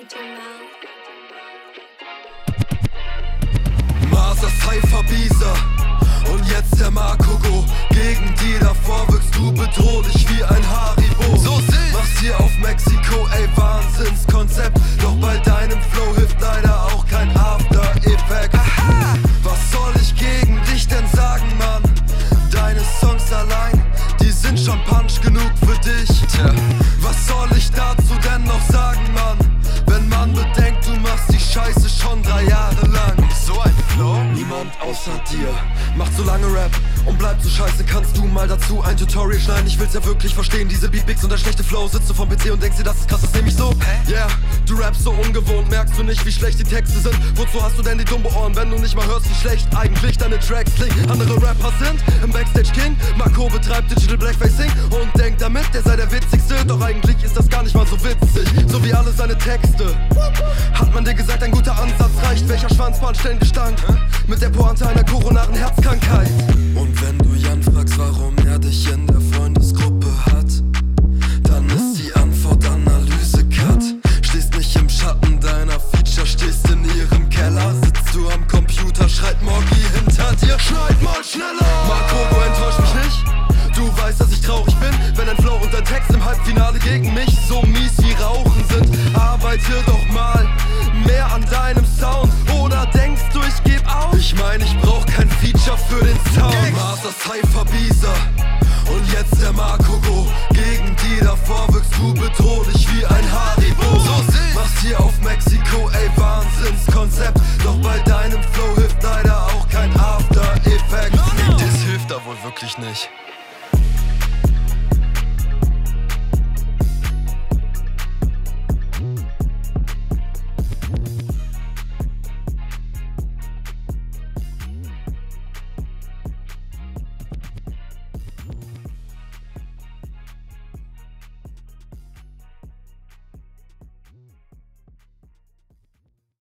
Masa Cypher Bisa und jetzt der Makogo. Gegen die davor wirkst du bedrohlich wie ein Haribo. So machst hier auf Mexiko, ey, Wahnsinnskonzept. Doch bei deinem Flow hilft leider auch kein After-Effekt. Was soll ich gegen dich denn sagen, Mann? Deine Songs allein, die sind schon Punch genug für dich. Tja, was soll ich dazu denn noch sagen, Mann? Wenn man bedenkt, du machst die Scheiße schon 3 Jahre lang. So ein Flow? Niemand außer dir macht so lange Rap und bleibt so scheiße. Kannst du mal dazu ein Tutorial schneiden? Ich will's ja wirklich verstehen, diese Beatpicks und der schlechte Flow. Sitzt du vom PC und denkst dir, das ist krass, das nehm ich so? Yeah, du rappst so ungewohnt, merkst du nicht, wie schlecht die Texte sind? Wozu hast du denn die dumme Ohren, wenn du nicht mal hörst, wie schlecht eigentlich deine Tracks klingen? Andere Rapper sind im Backstage King, Marco betreibt Digital Blackfacing und denkt damit, der sei der Witzigste. Doch eigentlich ist das gar nicht mal so witzig, so wie alle seine Texte. Hat man dir gesagt, ein guter Ansatz reicht? Welcher Schwanzbahn stellt Gestank? Mit der Pointe einer koronaren Herzkrankheit. Und wenn du Jan fragst, warum er dich in der Freundesgruppe hat, dann ist die Antwort Analyse-Cut. Stehst nicht im Schatten deiner Feature, stehst in ihrem Keller. Sitzt du am Computer, schreit Morgi hinter dir, schneid mal schneller. Marco, du enttäuscht mich nicht. Du weißt, dass ich traurig bin, wenn dein Flow und dein Text im Halbfinale gegen mich so mies wie Rauchen sind. Arbeite doch mal mehr an deinem Sound, oder denkst du, ich geb auf? Ich mein, ich brauch kein Feature für den Sound. Masa Cypher Bisa und jetzt der Makogo. Gegen die davor wirkst du bedrohlich wie ein Haribo. So machst hier auf Mexiko, ey, Wahnsinnskonzept. Doch bei deinem Flow hilft leider auch kein After-Effekt. Das hilft da wohl wirklich nicht.